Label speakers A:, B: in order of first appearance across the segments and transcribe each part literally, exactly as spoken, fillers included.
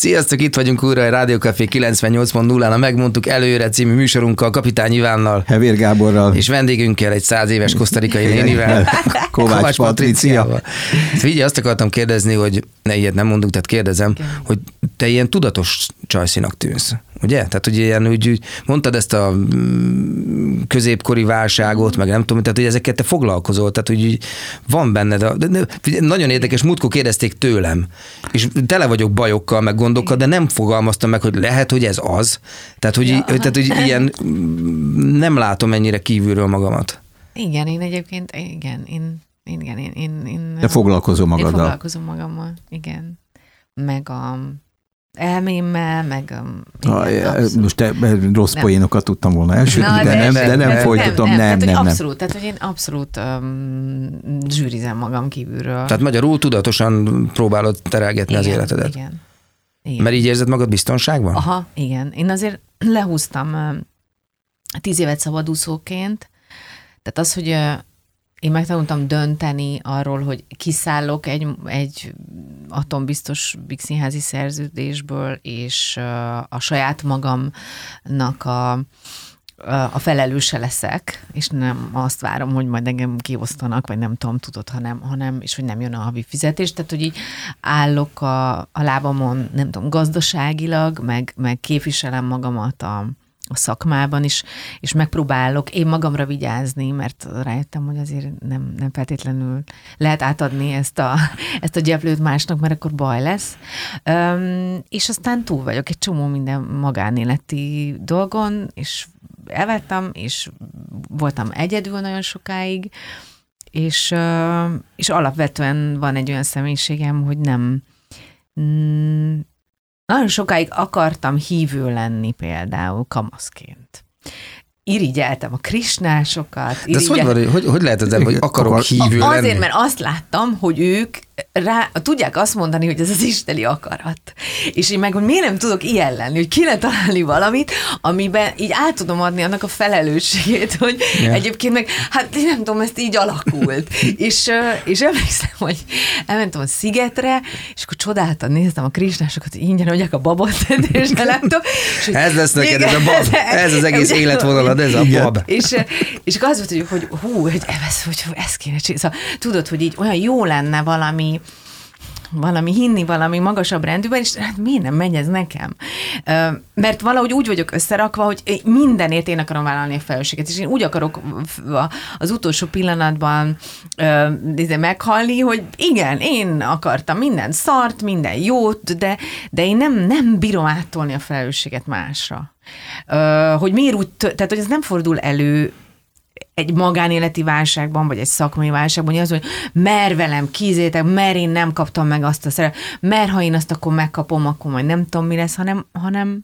A: Sziasztok, itt vagyunk újra a Rádió Café kilencvennyolc pont nullán, a Megmondtuk előre című műsorunkkal, Kapitány Ivánnal,
B: Hevér Gáborral,
A: és vendégünkkel, egy száz éves kosztarikai nénivel,
B: Kovács, Kovács Patriciával.
A: Figyelj, azt akartam kérdezni, hogy ne ilyet nem mondunk, tehát kérdezem, okay. hogy te ilyen tudatos csajszinak tűnsz, ugye? Tehát, hogy ilyen, úgy, úgy mondtad ezt a középkori válságot, meg nem tudom, tehát, hogy ezeket te foglalkozol, tehát, hogy van benned, a, de, de, nagyon érdekes, múltkor kérdezték tőlem, és tele vagyok bajokkal, meg gondokkal, de nem fogalmaztam meg, hogy lehet, hogy ez az. Tehát, hogy, ja. tehát, hogy ilyen nem látom ennyire kívülről magamat.
C: Igen, én egyébként, igen, én, igen, én, én, én
B: de foglalkozom magaddal.
C: Én foglalkozom magammal, igen. Meg a elmémmel, meg a...
B: Ha, most te rossz poénokat tudtam volna elsőt, de, de, nem, de nem, nem folytatom, nem, nem, nem.
C: Tehát,
B: nem,
C: abszolút, nem. Tehát, hogy én abszolút um, zsűrizem magam kívülről.
A: Tehát magyarul tudatosan próbálod terelgetni
C: igen,
A: az életedet.
C: Igen, igen.
A: Mert így érzed magad biztonságban?
C: Aha, igen. Én azért lehúztam tíz évet szabadúszóként, tehát az, hogy én megtanultam dönteni arról, hogy kiszállok egy, egy atombiztos színházi szerződésből, és a saját magamnak a, a felelőse leszek, és nem azt várom, hogy majd engem kiosztanak, vagy nem tudom, tudod, hanem, hanem és hogy nem jön a havi fizetés. Tehát, hogy így állok a, a lábamon, nem tudom, gazdaságilag, meg, meg képviselem magamat a a szakmában is, és megpróbálok én magamra vigyázni, mert rájöttem, hogy azért nem, nem feltétlenül lehet átadni ezt a, ezt a gyeplőt másnak, mert akkor baj lesz. Üm, és aztán túl vagyok egy csomó minden magánéleti dolgon, és elvettem, és voltam egyedül nagyon sokáig, és, és alapvetően van egy olyan személyiségem, hogy nem... Mm, nagyon sokáig akartam hívő lenni például kamaszként. Irigyeltem a krisnásokat.
A: De ez hogy, van, hogy, hogy lehet ez, hogy akarok Akar, hívő
C: azért,
A: lenni?
C: Azért, mert azt láttam, hogy ők rá, tudják azt mondani, hogy ez az isteni akarat. És én meg, hogy miért nem tudok ilyen lenni, hogy kéne találni valamit, amiben így át tudom adni annak a felelősségét, hogy yeah. egyébként meg, hát én nem tudom, ezt így alakult. és, és emlékszem, hogy elmentem a szigetre, és akkor csodáltan néztem a krisnásokat, hogy ingyen adják a babot, és nem tudom.
A: Ez lesz neked, ez a bab, ez az egész életvonalad, ez a bab.
C: És, és akkor az volt, hogy, hogy hú, hogy ez, hogy ezt kéne csinálni. Szóval tudod, hogy így olyan jó lenne valami valami hinni, valami magasabb rendűben, és hát miért nem megy ez nekem? Mert valahogy úgy vagyok összerakva, hogy mindenért én akarom vállalni a felelősséget, és én úgy akarok az utolsó pillanatban meghalni, hogy igen, én akartam minden szart, minden jót, de, de én nem, nem bírom áttolni a felelősséget másra. Hogy miért úgy, tehát hogy ez nem fordul elő egy magánéleti válságban, vagy egy szakmai válságban, az, hogy mer velem kízétek, mert én nem kaptam meg azt a szerep, mert ha én azt akkor megkapom, akkor majd nem tudom, mi lesz, hanem, hanem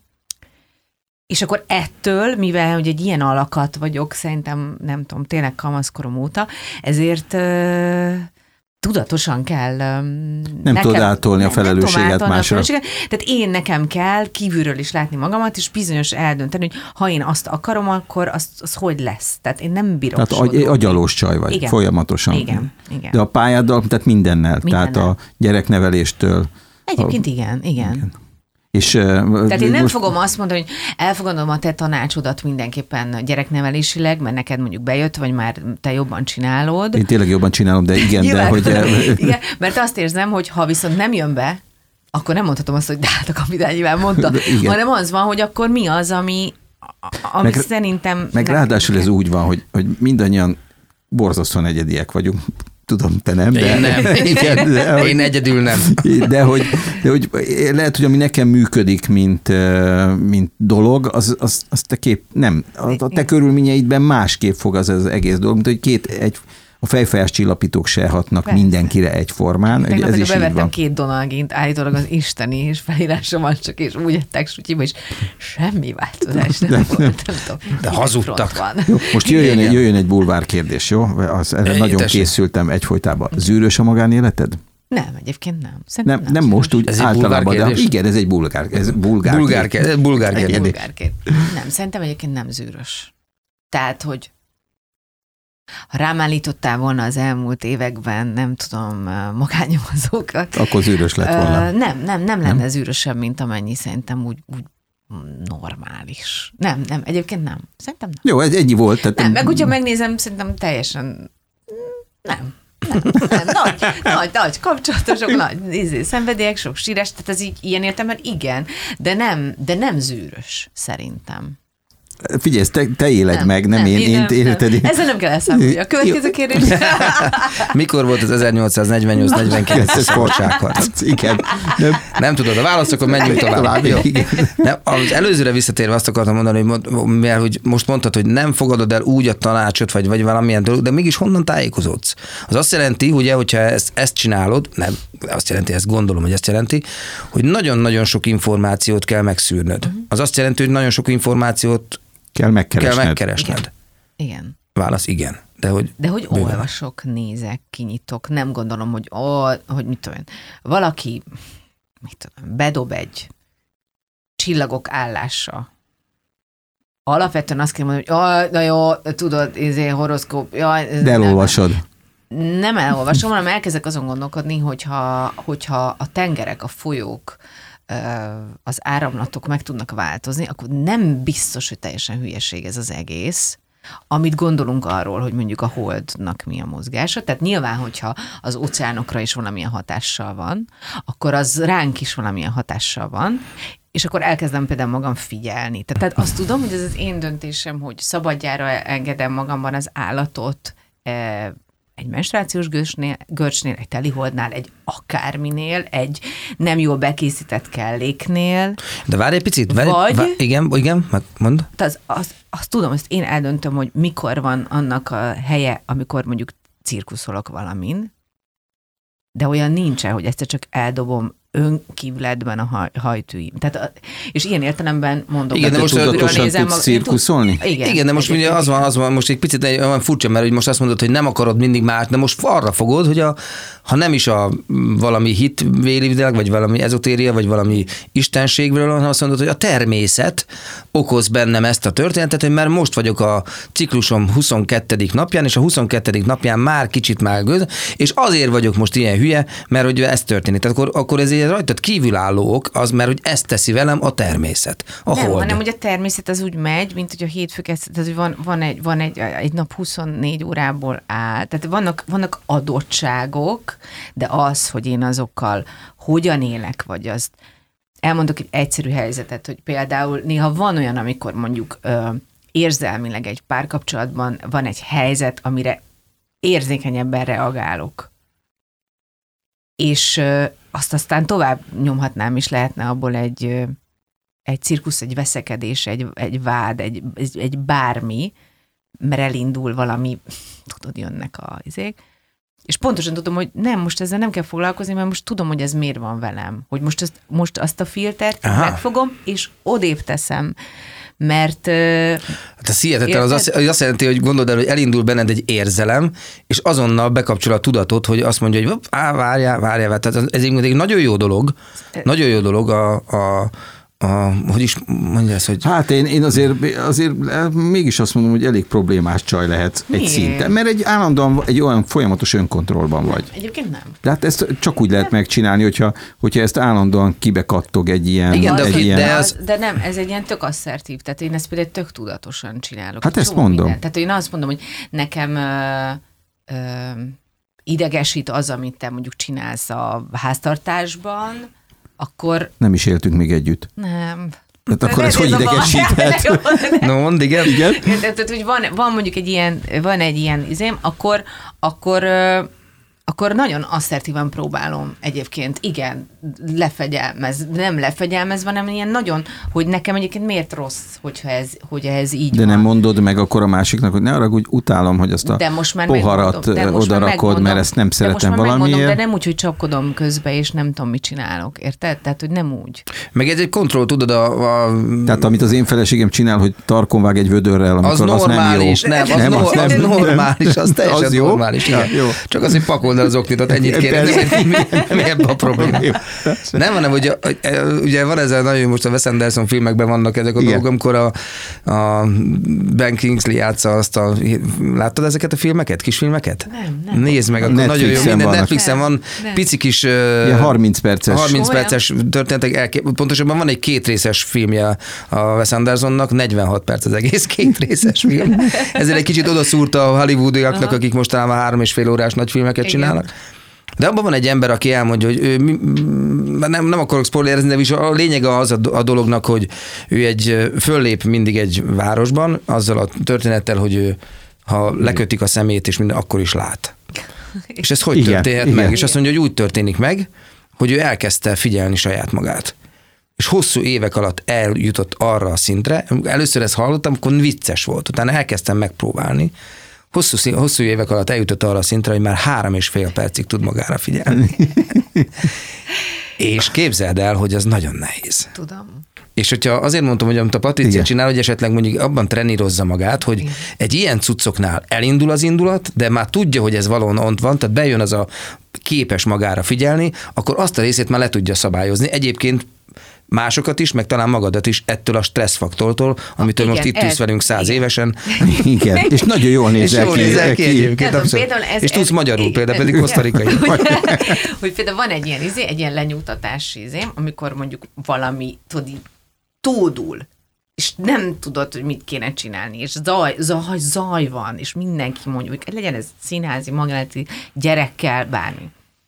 C: és akkor ettől, mivel hogy egy ilyen alakat vagyok, szerintem, nem tudom, tényleg kamaszkorom óta, ezért uh, tudatosan kell
B: nem nekem, tudod átolni a felelősséget másra.
C: Tehát én nekem kell kívülről is látni magamat, és bizonyos eldönteni, hogy ha én azt akarom, akkor az, az hogy lesz. Tehát én nem bírok
B: Tehát agy, agyalós csaj vagy, igen. Folyamatosan.
C: Igen, igen.
B: De a pályáddal, tehát mindennel, mindennel. Tehát a gyerekneveléstől.
C: Egyébként
B: a,
C: igen, igen. igen.
B: És,
C: Tehát én nem most... fogom azt mondani, hogy elfogadom a te tanácsodat mindenképpen gyereknevelésileg, mert neked mondjuk bejött, vagy már te jobban csinálod.
B: Én tényleg jobban csinálom, de igen, de hogy...
C: igen, mert azt érzem, hogy ha viszont nem jön be, akkor nem mondhatom azt, hogy de hát a Kapitány Iván mondta, hanem az van, hogy akkor mi az, ami, ami meg, szerintem...
B: Meg ráadásul ez úgy van, hogy, hogy mindannyian borzasztóan egyediek vagyunk. Tudom, te nem, de...
A: Én nem. Igen, de, hogy, én egyedül nem.
B: De hogy, de hogy lehet, hogy ami nekem működik, mint, mint dolog, az, az, az te kép, nem. A te körülményeidben másképp fog az, az egész dolog, mint hogy két, egy, a fejfájás csillapítók se hatnak persze mindenkire egyformán.
C: Tegnap
B: ez is
C: bevettem két donalgint, állítólag az isteni, és felírásom van csak, és úgy ettek sutyiba, és semmi változás nem, nem volt. Nem tudom,
A: de hazudtak.
B: Jó, most jöjjön, egy, jöjjön egy bulvár kérdés, jó? Az, erre nagyon tessék. Készültem egyfolytában. Zűrös a magánéleted?
C: Nem, egyébként nem.
B: Nem, nem, nem most úgy ez általában, de igen, ez egy bulgár, ez bulgár,
A: bulgár, kérdés. bulgár kérdés.
C: Bulgár kérdés. Nem, szerintem egyébként nem zűrös. Tehát, hogy ha rám állítottál volna az elmúlt években, nem tudom, magánnyomozókat.
B: Akkor zűrös lett volna.
C: Uh, nem, nem, nem lenne zűrösebb, mint amennyi szerintem úgy, úgy normális. Nem, nem, egyébként nem. Szerintem nem.
B: Jó, ez ennyi volt. Tehát
C: nem, meg hogyha megnézem, szerintem teljesen nem. Nem, nem, nagy, nagy, nagy kapcsolatosok, nagy izé, szenvedélyek, sok sírás, tehát ez így ilyen értelemben igen, de nem, de nem zűrös, szerintem.
B: Figyelj, te, te éled nem, meg, nem, nem én, én érted.
C: Nem. Ezzel nem kell elszámolni. A következő kérdés.
A: Mikor volt az ezernyolcszáznegyvennyolc negyvenkilences sportságharc?
B: Igen.
A: Nem. nem tudod a választ, akkor menjünk tovább. Jó. Nem, az előzőre visszatérve azt akartam mondani, hogy, mert, hogy most mondtad, hogy nem fogadod el úgy a tanácsot, vagy, vagy valamilyen dolog, de mégis honnan tájékozódsz? Az azt jelenti, ugye, hogyha ezt, ezt csinálod, nem, azt jelenti, ezt gondolom, hogy ezt jelenti, hogy nagyon-nagyon sok információt kell megszűrnöd. Uh-huh. Az azt jelenti, hogy nagyon sok információt
B: Kell megkeresned.
A: Kell megkeresned.
C: Igen. igen.
A: Válasz igen. De hogy,
C: De hogy olvasok, nézek, kinyitok, nem gondolom, hogy, ó, hogy mit tudom én, valaki mit tudom, bedob egy csillagok állása. Alapvetően azt kell mondani, hogy oh, na jó, tudod, izé, horoszkóp. Jaj, ez
B: De elolvasod.
C: Nem, nem elolvasom, hanem elkezdek azon gondolkodni, hogyha, hogyha a tengerek, a folyók, az áramlatok meg tudnak változni, akkor nem biztos, hogy teljesen hülyeség ez az egész, amit gondolunk arról, hogy mondjuk a holdnak mi a mozgása. Tehát nyilván, hogyha az óceánokra is valamilyen hatással van, akkor az ránk is valamilyen hatással van, és akkor elkezdem például magam figyelni. Tehát azt tudom, hogy ez az én döntésem, hogy szabadjára engedem magamban az állatot, egy menstruációs görcsnél, görcsnél, egy teliholdnál, egy akárminél, egy nem jól bekészített kelléknél.
A: De várj egy picit. Várj,
C: vagy...
A: Várj, igen, igen, mondd.
C: Az, az, azt tudom, ezt én eldöntöm, hogy mikor van annak a helye, amikor mondjuk cirkuszolok valamin, de olyan nincsen, hogy egyszer csak eldobom önkívületben a haj, hajtűim. Tehát, és ilyen értelemben mondom,
B: igen, de most tudatosan nézem, tudsz cirkuszolni?
A: Igen, igen, de most ugye az van, az van, most egy picit olyan furcsa, mert hogy most azt mondod, hogy nem akarod mindig más, de most arra fogod, hogy a, ha nem is a valami hitvélivileg, vagy valami ezotéria, vagy valami istenségről, hanem azt mondod, hogy a természet okoz bennem ezt a történetet, hogy mert most vagyok a ciklusom huszonkettedik napján, és a huszonkettedik napján már kicsit már gőz, és azért vagyok most ilyen hülye, mert hogy ez történik. Tehát akkor, akkor ez rajtad kívülálló ok, az, mert hogy ezt teszi velem a természet, a
C: nem,
A: hold.
C: hanem hogy a természet az úgy megy, mint hogy a hétfő kezdet, tehát hogy van, van, egy, van egy, egy nap huszonnégy órából áll, tehát vannak, vannak adottságok, de az, hogy én azokkal hogyan élek, vagy azt elmondok egy egyszerű helyzetet, hogy például néha van olyan, amikor mondjuk ö, érzelmileg egy párkapcsolatban van egy helyzet, amire érzékenyebben reagálok. És ö, azt aztán tovább nyomhatnám, és lehetne abból egy, egy cirkusz, egy veszekedés, egy, egy vád, egy, egy bármi, mert elindul valami, tudod, jönnek a izék, és pontosan tudom, hogy nem, most ezzel nem kell foglalkozni, mert most tudom, hogy ez miért van velem. Hogy most azt, most azt a filtert Aha. megfogom, és odébb teszem, mert...
A: Hát ez hihetetlen, az azt, az azt jelenti, hogy gondold el, hogy elindul benned egy érzelem, és azonnal bekapcsol a tudatot, hogy azt mondja, hogy á, várjál, várjál, tehát ez egy nagyon jó dolog, nagyon jó dolog a, a A, hogy is mondja ezt, hogy...
B: Hát én, én azért, azért mégis azt mondom, hogy elég problémás csaj lehet egy szinten, mert egy állandóan egy olyan folyamatos önkontrollban vagy.
C: Egyébként nem.
B: De hát ezt csak úgy lehet megcsinálni, hogyha, hogyha ezt állandóan kibekattog egy ilyen...
A: Igen, de,
B: egy
A: okay,
B: ilyen...
C: De, az, de nem, ez egy ilyen tök asszertív, tehát én ezt például tök tudatosan csinálok.
B: Hát ezt mondom.
C: Minden. Tehát én azt mondom, hogy nekem ö, ö, idegesít az, amit te mondjuk csinálsz a háztartásban, akkor...
B: Nem is éltünk még együtt.
C: Nem.
B: Hát akkor ez hogy idegesíthet?
A: No, mond, igen.
B: igen.
C: Tehát, hogy van, van mondjuk egy ilyen, van egy ilyen izém, akkor, akkor, akkor nagyon asszertívan próbálom egyébként, igen, lefegyelmez, nem lefegyelmezve, hanem ilyen nagyon, hogy nekem egyébként miért rossz, hogyha ez, hogy ez így
B: De
C: van.
B: nem mondod meg akkor a másiknak, hogy ne arra, hogy utálom, hogy azt a
C: de most már
B: poharat odarakod, mert ezt nem szeretem valamiért.
C: De nem úgy, hogy csapkodom közbe, és nem tudom, mit csinálok, érted? Tehát, hogy nem úgy.
A: Meg ez egy kontroll, tudod, a... a...
B: Tehát amit az én feleségem csinál, hogy tarkon vág egy vödörrel, amikor az,
A: az normális,
B: nem jó.
A: Nem, az, nem, no, az, az normális, az teljesen
B: az jó?
A: normális.
B: Ja, jó.
A: Csak azért pakold el az oknitot, ennyit kérem, mi ebben a probléma. Nem, hanem, hogy ugye van ez a nagyon, most a Wes Anderson filmekben vannak ezek a dolgok, amikor a, a Ben Kingsley játsza azt a, láttad ezeket a filmeket, kisfilmeket?
C: Nem, nem.
A: Nézd meg, akkor nagyon jó, minden Netflixen van, nem. pici kis
B: ja, harminc perces.
A: harminc perces történetek, elkép, pontosabban van egy kétrészes filmje a Wes Andersonnak, negyvenhat perc az egész kétrészes film. Ezzel egy kicsit odaszúrta a hollywoodiaknak, akik mostanában három és fél órás nagy filmeket igen. csinálnak. De abban van egy ember, aki elmondja, hogy ő, nem, nem akarok spoilerezni, de is a lényege az a, a dolognak, hogy ő egy föllép mindig egy városban, azzal a történettel, hogy ő, ha lekötik a szemét, és minden, akkor is lát. És ez hogy igen, történhet igen. meg? És azt mondja, hogy úgy történik meg, hogy ő elkezdte figyelni saját magát. És hosszú évek alatt eljutott arra a szintre, először ezt hallottam, akkor vicces volt, utána elkezdtem megpróbálni, Hosszú, hosszú évek alatt eljutott arra a szintre, hogy már három és fél percig tud magára figyelni. És képzeld el, hogy az nagyon nehéz.
C: Tudom.
A: És hogyha azért mondtam, hogy amit a Patricia igen. csinál, hogy esetleg mondjuk abban trenírozza magát, hogy igen. egy ilyen cuccoknál elindul az indulat, de már tudja, hogy ez valahol ott van, tehát bejön az a képes magára figyelni, akkor azt a részét már le tudja szabályozni. Egyébként másokat is, meg talán magadat is ettől a stresszfaktortól, amitől igen, most itt tűz velünk száz igen. évesen.
B: Igen, és nagyon jól nézel ki.
A: Nézel ki egyébként, abszolút. Ez, és tudsz ez, magyarul ez, például, pedig kosztarikai.
C: Hogy például van egy ilyen izé, egy ilyen lenyugtatási izé, amikor mondjuk valami, tudod, tódul, és nem tudod, hogy mit kéne csinálni, és zaj, zaj, zaj van, és mindenki mondja, hogy legyen ez színházi, magánéleti, gyerekkel, bármi.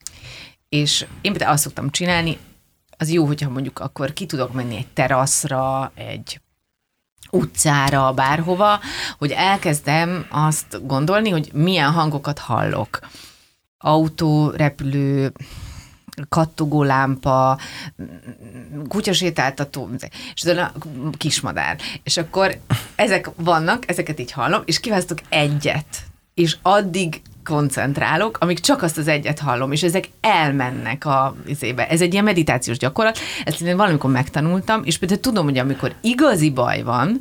C: És én például azt szoktam csinálni, az jó, hogyha mondjuk akkor ki tudok menni egy teraszra, egy utcára, bárhova, hogy elkezdem azt gondolni, hogy milyen hangokat hallok. Autó, repülő, kattogó lámpa, kutyasétáltató, és a kismadár. És akkor ezek vannak, ezeket így hallom, és kiválasztok egyet. És addig koncentrálok, amíg csak azt az egyet hallom, és ezek elmennek a izébe. Ez egy ilyen meditációs gyakorlat, ezt én valamikor megtanultam, és például tudom, hogy amikor igazi baj van,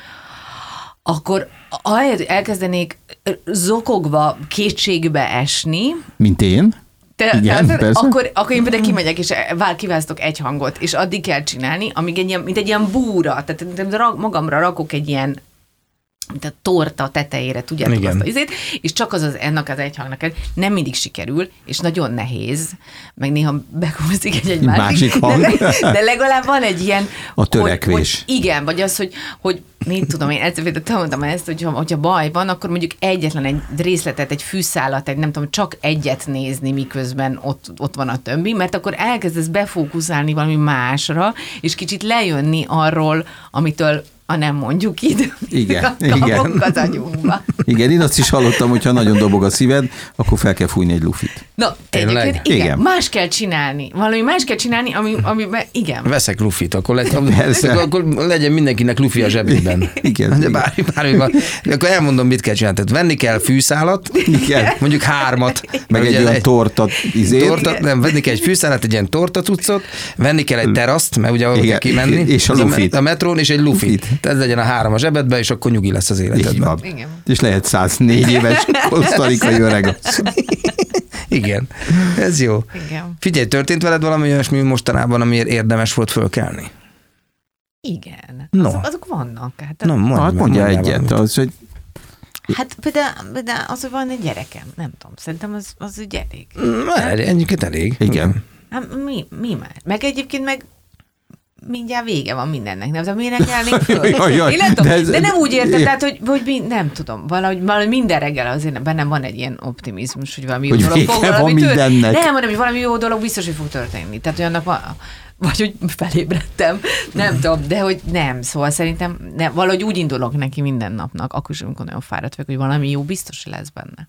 C: akkor ahelyett elkezdenék zokogva kétségbe esni,
B: mint én,
C: te, igen, tehát, akkor, akkor én például kimegyek, és kiválasztok egy hangot, és addig kell csinálni, amíg egy ilyen, mint egy ilyen búra, tehát magamra rakok egy ilyen mint a torta tetejére, tudjátok igen. azt a izét, és csak az, az ennek az egy hangnak nem mindig sikerül, és nagyon nehéz, meg néha bekúszik egy, egy másik,
B: másik hang.
C: De, de legalább van egy ilyen...
B: A törekvés.
C: Hogy, hogy igen, vagy az, hogy, hogy mit tudom, én egyszer például tanultam ezt, hogy hogyha baj van, akkor mondjuk egyetlen egy részletet, egy fűszálat, egy nem tudom, csak egyet nézni, miközben ott, ott van a többi, mert akkor elkezdesz befókuszálni valami másra, és kicsit lejönni arról, amitől a nem mondjuk ide,
B: igen, igen.
C: az agyunkba.
B: Igen, én azt is hallottam, hogy ha nagyon dobog a szíved, akkor fel kell fújni egy lufit.
C: No, egyébként igen, igen, más kell csinálni. Valami más kell csinálni, ami, amiben igen.
A: Veszek lufit, akkor, le, akkor legyen mindenkinek lufi a zsebében.
B: Igen.
A: De bármi, bármi van. Akkor elmondom, mit kell csinálni. Tehát venni kell fűszálat, igen. mondjuk hármat.
B: Meg egy olyan torta izét.
A: Torta, nem, venni kell egy fűszálat, egy ilyen torta cuccot, venni kell egy teraszt, mert ugye ahol kell kimenni.
B: És a lufit.
A: A metrón, és egy lufit. Ez legyen a három a zsebedben, és akkor nyugi lesz az életedben.
C: Igen.
B: És lehet száznégy éves kosztarikai öreg.
A: Igen, ez jó.
C: Igen.
A: Figyelj, történt veled valami olyasmi mostanában, amiért érdemes volt fölkelni?
C: Igen.
A: No.
C: Azok, azok vannak. Hát,
B: no, mondj, hát mondja egyet. Az, hogy...
C: Hát például, például az, hogy van egy gyerekem, nem tudom, szerintem az, az úgy elég.
A: Egyébként elég.
B: Igen.
C: Hát mi, mi már? Meg egyébként meg mindjárt vége van mindennek, nem tudom, miért kelnék föl. Jaj, jaj, de, tudom, ez, de nem úgy érted, tehát, hogy, hogy mi, nem tudom, valahogy, valahogy minden reggel azért bennem van egy ilyen optimizmus, hogy valami
B: hogy
C: jó dolog fog valami történni. Nem, mondom, hogy valami jó dolog biztos, hogy fog történni. Tehát, hogy annak van, vagy hogy felébredtem, nem tudom, de hogy nem, szóval szerintem nem, valahogy úgy indulok neki minden napnak, akkor is, amikor nagyon fáradt vagyok, hogy valami jó biztos lesz benne.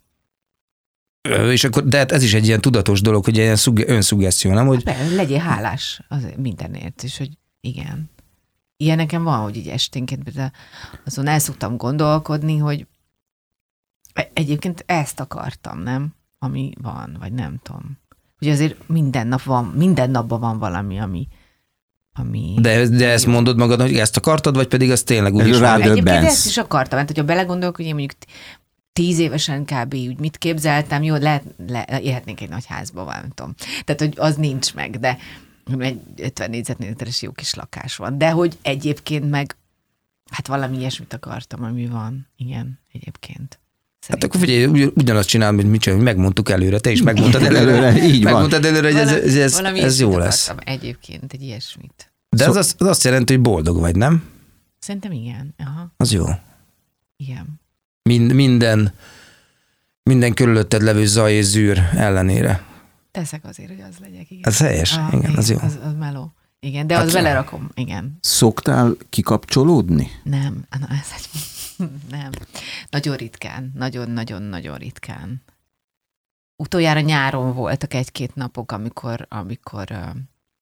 A: És akkor, de ez is egy ilyen tudatos dolog, hogy ilyen önszuggesztió, nem? Hogy...
C: Hát, legyél hálás azért mindenért, és hogy igen. Ilyen nekem van, hogy így esténként azon el szoktam gondolkodni, hogy egyébként ezt akartam, nem? Ami van, vagy nem tudom. Hogy azért minden nap van, minden napban van valami, ami... ami
A: de, de ezt mondod magad, hogy ezt akartad, vagy pedig az tényleg úgy is
C: van? Egyébként ezt is akartam, mert hogyha belegondolok, hogy én mondjuk tíz évesen kb. Úgy mit képzeltem, jó, lehet, le, élhetnék egy nagy házba, nem tudom. Tehát, hogy az nincs meg, de egy ötven négyzetméteres jó kis lakás van. De hogy egyébként meg, hát valami ilyesmit akartam, ami van. Igen, egyébként.
A: Szerintem. Hát akkor figyelj, ugyanazt csinálom, mint mit csinálom, hogy megmondtuk előre, te is megmondtad előre.
B: Így van.
A: Megmondtad előre, hogy ez, ez, ez, ez jó lesz.
C: Egyébként egy ilyesmit.
A: De az, az, az azt jelenti, hogy boldog vagy, nem?
C: Szerintem igen. Aha.
A: Az jó.
C: Igen.
A: Mind, minden, minden körülötted levő zaj és zűr ellenére.
C: Teszek azért, hogy az legyek, igen.
A: Ez helyes, ah, igen, igen, az jó.
C: Az, az meló. Igen, de
A: hát
C: az belerakom, igen.
B: Szoktál kikapcsolódni?
C: Nem, na, ez egy... nem. Nagyon ritkán, nagyon-nagyon-nagyon ritkán. Utoljára nyáron voltak egy-két napok, amikor, amikor, uh,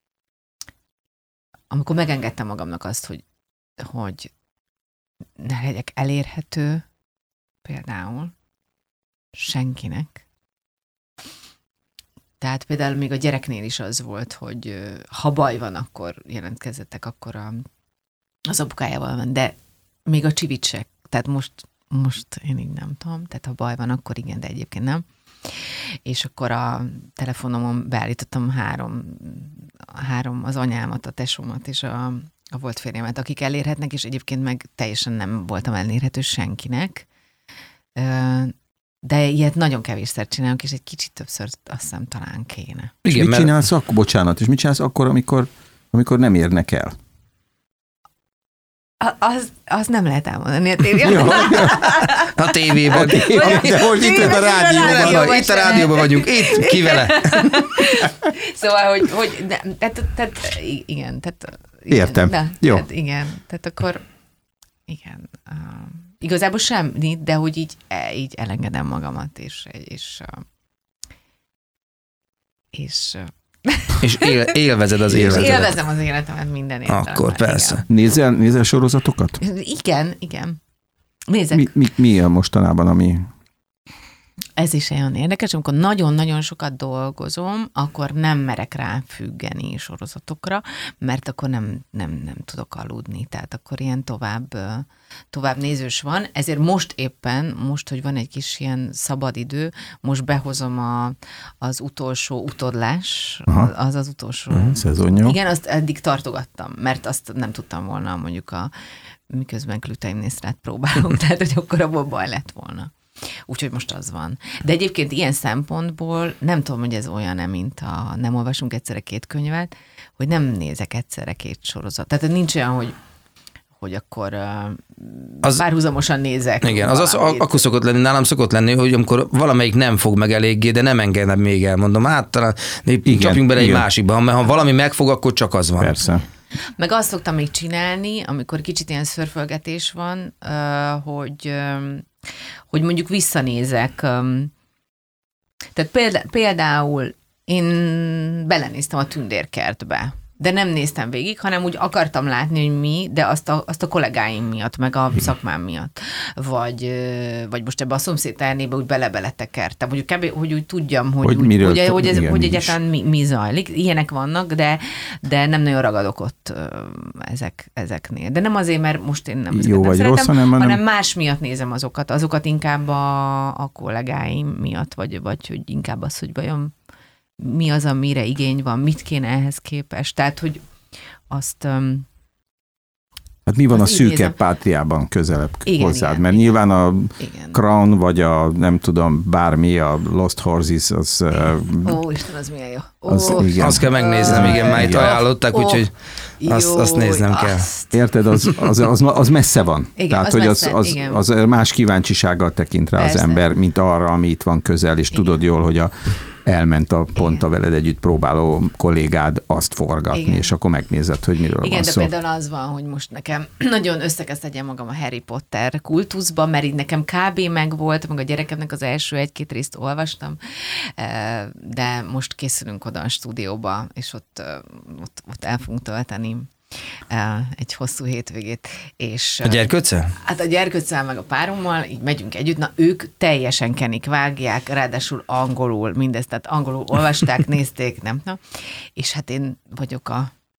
C: amikor megengedtem magamnak azt, hogy, hogy ne legyek elérhető, például senkinek. Tehát például még a gyereknél is az volt, hogy uh, ha baj van, akkor jelentkezzetek, akkor a, az apukájával van, de még a csivit se. Tehát most, most én így nem tudom, tehát ha baj van, akkor igen, de egyébként nem. És akkor a telefonomon beállítottam három, három az anyámat, a tesómat és a, a volt férjemet, akik elérhetnek, és egyébként meg teljesen nem voltam elérhető senkinek. De ilyet nagyon kevésszer csinálok, és egy kicsit többször azt hiszem talán kéne.
B: Igen, mit mert... csinálsz akkor, bocsánat, és mit csinálsz akkor, amikor, amikor nem érnek el?
C: Az, az nem lehet elmondani a tévében.
A: A tévében.
B: De hogy itt a rádióban.
A: Itt a rádióban vagyunk. Itt, ki vele.
C: Szóval, hogy, hogy de, tehát, tehát, igen. Tehát, igen,
B: értem.
C: De,
B: jó.
C: Tehát, igen. Tehát akkor, igen. Uh, igazából semmi, de hogy így, így elengedem magamat, és, és, uh, és uh,
A: és él, élvezed az életedet.
C: Élvezem az életemet minden értelemben.
A: Akkor persze.
C: Igen.
B: Nézel, nézel sorozatokat?
C: Igen, igen. Nézek.
B: Mi, mi, mi a mostanában, ami...
C: Ez is olyan érdekes, amikor nagyon-nagyon sokat dolgozom, akkor nem merek rá függeni sorozatokra, mert akkor nem, nem, nem tudok aludni, tehát akkor ilyen tovább, tovább nézős van. Ezért most éppen, most, hogy van egy kis ilyen szabad idő, most behozom a, az utolsó utódlás, Aha. az az utolsó.
B: Uh-huh, szezonja.
C: Igen, azt eddig tartogattam, mert azt nem tudtam volna mondjuk a miközben Klütaimnészrát próbálunk, tehát hogy akkor abból baj lett volna. Úgyhogy most az van. De egyébként ilyen szempontból nem tudom, hogy ez olyan-e, mint a nem olvasunk egyszerre két könyvet, hogy nem nézek egyszerre két sorozat. Tehát nincs olyan, hogy, hogy akkor uh, az, párhuzamosan nézek.
A: Igen, az, az akkor szokott lenni, nálam szokott lenni, hogy amikor valamelyik nem fog meg eléggé, de nem engedem még el, mondom, hát talán igen, csapjunk bele igen. egy másikba, mert ha valami megfog, akkor csak az van.
B: Persze.
C: Meg azt szoktam még csinálni, amikor kicsit ilyen szörfölgetés van, hogy, hogy mondjuk visszanézek. Tehát például én belenéztem a Tündérkertbe, de nem néztem végig, hanem úgy akartam látni, hogy mi, de azt a, azt a kollégáim miatt, meg a szakmám miatt. Vagy, vagy most ebbe a szomszédternébe úgy bele-beletekertem, hogy, kb, hogy úgy tudjam, hogy,
B: hogy,
C: úgy,
B: miről,
C: hogy, hogy, ez,
B: igen,
C: hogy egyáltalán mi, mi zajlik. Ilyenek vannak, de, de nem nagyon ragadok ott ezek, ezeknél. De nem azért, mert most én nem,
B: Jó
C: nem
B: vagy
C: szeretem,
B: rossz, hanem,
C: hanem
B: hanem
C: más miatt nézem azokat. Azokat inkább a, a kollégáim miatt, vagy, vagy hogy inkább az, hogy vajon mi az, amire igény van, mit kéne ehhez képest. Tehát, hogy azt... Um,
B: hát mi van a szűkebb pátriában közelebb
C: igen,
B: hozzád?
C: igen,
B: Mert
C: igen.
B: nyilván a
C: igen.
B: Crown, vagy a nem tudom, bármi, a Lost Horses, az...
C: Ó, Isten, az milyen jó. Ó,
B: az, igen.
A: Azt kell megnéznem, igen, már itt ajánlották, úgyhogy azt, azt néznem kell.
C: Azt.
B: Érted, az, az, az, az messze van.
C: Igen,
B: Tehát,
C: az
B: hogy
C: messze,
B: az, az, az más kíváncsisággal tekint rá
C: Persze.
B: az ember, mint arra, ami itt van közel, és igen. tudod jól, hogy a elment a pont a veled együtt próbáló kollégád azt forgatni, igen. és akkor megnézed, hogy miről
C: igen,
B: van
C: de
B: szó.
C: például az van, hogy most nekem nagyon összekezdjem magam a Harry Potter kultuszba, mert így nekem kb. Megvolt, meg a gyerekemnek az első egy-két részt olvastam, de most készülünk oda a stúdióba, és ott, ott, ott el fogunk tölteni egy hosszú hétvégét. És,
A: a gyerkőccel?
C: Hát a gyerkőccel meg a párommal, így megyünk együtt, na ők teljesen kenik, vágják, ráadásul angolul mindezt, tehát angolul olvasták, nézték, nem? Na, és hát én vagyok a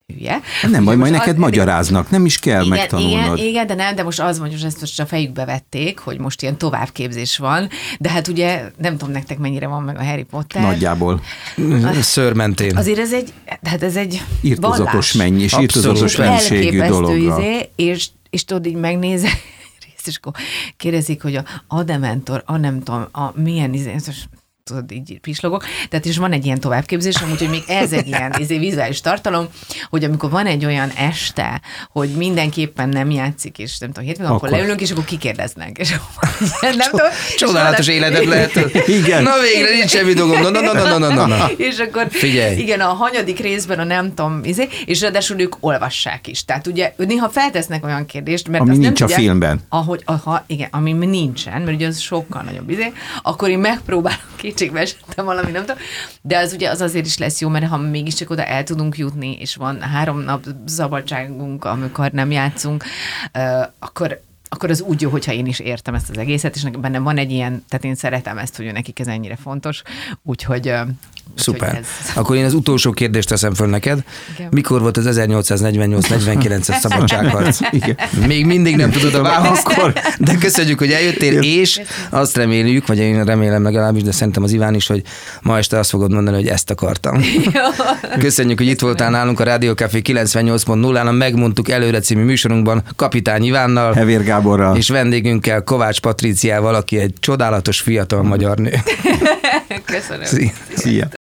C: hülye.
B: Nem, majd, majd
C: most
B: neked
C: az,
B: magyaráznak, nem is kell
C: igen,
B: megtanulnod.
C: Igen, igen, de nem, de most az mondjuk, hogy ezt most a fejükbe vették, hogy most ilyen továbbképzés van, de hát ugye nem tudom nektek mennyire van meg a Harry Potter.
B: Nagyjából.
A: Szőr mentén.
C: Azért ez egy, hát ez egy
B: Irtózatos menny és
A: Abszolút.
B: irtózatos fenségű dologra.
C: izé, és, és tudod, így megnézel, és akkor kérdezik, hogy a, a Dementor, a nem tudom, a milyen izé, tudod, így pislogok. Tehát is van egy ilyen továbbképzés, amúgy, hogy még ez egy ilyen izé, vizuális tartalom, hogy amikor van egy olyan este, hogy mindenképpen nem játszik, és nem tudom, hétfőn, akkor, akkor leülünk, és akkor kikérdeznek. És akkor, nem tudom,
A: Csodálatos életet lehet.
B: Igen.
A: Na végre, nincs semmi dolgom. Na, na, na, na, na, na.
C: És akkor
A: Figyelj.
C: igen, a hanyadik részben a nem tudom, izé, és ráadásul ők olvassák is. Tehát ugye néha feltesznek olyan kérdést, mert
B: ami
C: azt
B: nincs
C: nem
B: a
C: tudják,
B: filmben.
C: Ahogy, aha, igen, ami nincsen, mert ugye az sokkal nagyobb izé, akkor én megpróbálok kétségbe esettem valami, nem tudom, de az ugye az azért is lesz jó, mert ha mégiscsak oda el tudunk jutni, és van három nap szabadságunk, amikor nem játszunk, uh, akkor akkor az úgy jó, hogyha én is értem ezt az egészet, és bennem van egy ilyen, tehát én szeretem ezt, hogy nekik ez ennyire fontos, úgyhogy...
A: Szuper.
C: Úgyhogy ez...
A: Akkor én az utolsó kérdést teszem föl neked.
C: Igen.
A: Mikor volt az ezernyolcszáznegyvennyolc negyvenkilences szabadságharc?
B: Igen.
A: Még mindig nem tudod a választ, de köszönjük, hogy eljöttél, és azt reméljük, vagy én remélem legalábbis, de szerintem az Iván is, hogy ma este azt fogod mondani, hogy ezt akartam. Köszönjük, hogy itt voltál nálunk a Rádió Café kilencvennyolc pont nullán, a Megmondtuk előre című műsorunkban Kapitány Ivánnal,
B: Hevér Gáborral,
A: és vendégünkkel Kovács Patríciával, aki egy csodálatos fiatal magyar nő.
C: Köszönöm.
A: Szia.
B: Szia.